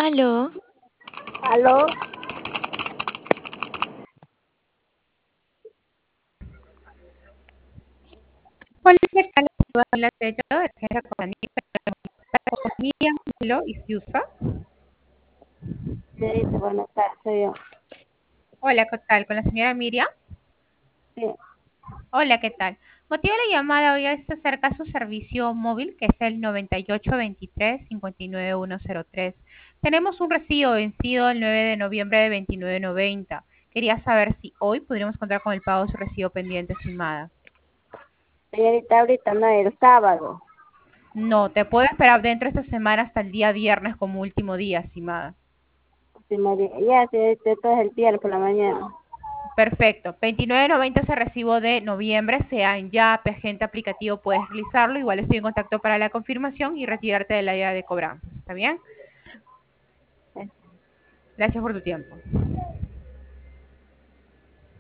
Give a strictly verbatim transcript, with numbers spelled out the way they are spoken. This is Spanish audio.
Aló. ¿Aló? Hola, ¿qué tal? Hola, Tello, de Agencia con Miriam, Milo y Siusa. Señorita, buenas tardes, soy yo. Hola, ¿qué tal? ¿Con la señora Miriam? Sí, Hola, ¿qué tal? Motivo de la llamada hoy es acerca de su servicio móvil, que es el noventa y ocho veintitrés cincuenta y nueve ciento tres. Tenemos un recibo vencido el nueve de noviembre de veintinueve noventa. Quería saber si hoy podríamos contar con el pago de su recibo pendiente, estimada. señorita, ahorita no, el sábado. No, te puedo esperar dentro de esta semana hasta el día viernes como último día, estimada. Último día. Ya, señorita, esto es el viernes por la mañana. Perfecto. veintinueve noventa ese recibo de noviembre, sea en Yape, agente aplicativo, puedes realizarlo. Igual estoy en contacto para la confirmación y retirarte de la idea de cobranza. ¿Está bien? Eh, Gracias por tu tiempo.